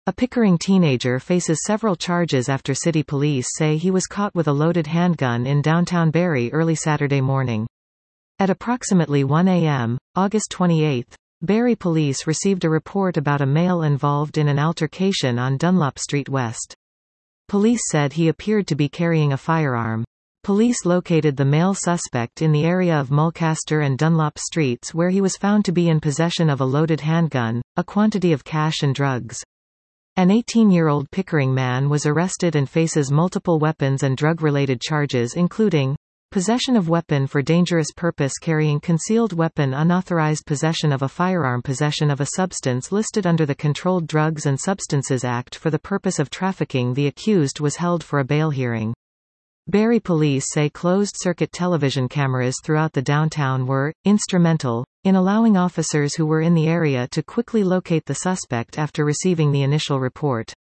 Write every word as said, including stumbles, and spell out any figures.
A Pickering teenager faces several charges after city police say he was caught with a loaded handgun in downtown Barrie early Saturday morning. At approximately one a m, August twenty-eighth, Barrie police received a report about a male involved in an altercation on Dunlop Street West. Police said he appeared to be carrying a firearm. Police located the male suspect in the area of Mulcaster and Dunlop Streets where he was found to be in possession of a loaded handgun, a quantity of cash and drugs. An eighteen-year-old Pickering man was arrested and faces multiple weapons and drug-related charges including possession of weapon for dangerous purpose, carrying concealed weapon, unauthorized possession of a firearm, possession of a substance listed under the Controlled Drugs and Substances Act for the purpose of trafficking. The accused was held for a bail hearing. Barrie police say closed-circuit television cameras throughout the downtown were instrumental in allowing officers who were in the area to quickly locate the suspect after receiving the initial report.